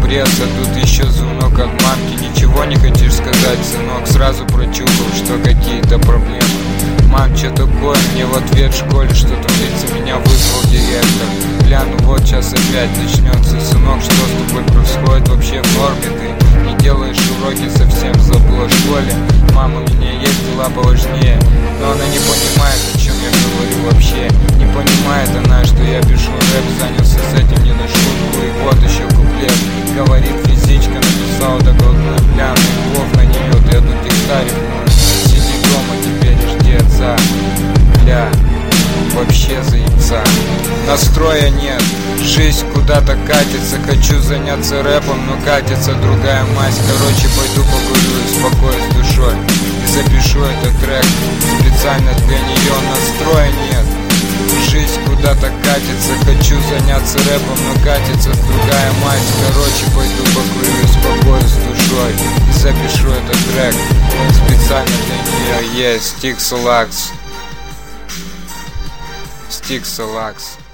пресс, а тут еще звонок от мамки. Ничего не хочешь сказать, сынок? Сразу прочухал, что какие-то проблемы. Мам, что такое? Мне в ответ в школе что творится, меня вызвал директор. Гляну, вот сейчас опять начнется. Сынок, что с тобой происходит? Вообще в норме ты? Не делаешь уроки, совсем забыла в школе. Мама, у меня есть дела поважнее. Но она не понимает, о чем я говорю вообще. Не понимает она, что я пишу рэп, занялся с этим не на шутку. И вот еще куплет. Говорит, физичка написала такой пьяный плов на нее. Ты одну текстарь, сиди дома теперь и жди отца. Бля, вообще заебца. Настроя нет, жизнь куда-то катится. Хочу заняться рэпом, но катится другая мазь. Короче, пойду покурю и успокоюсь душой. И запишу этот трек специально для нее. Настроя нет, жизнь куда-то катится. Хочу заняться рэпом, но катится другая мазь. Короче, пойду покурю и успокоюсь душой. И запишу этот трек специально для нее. Yes, Stixalax. Stixalax.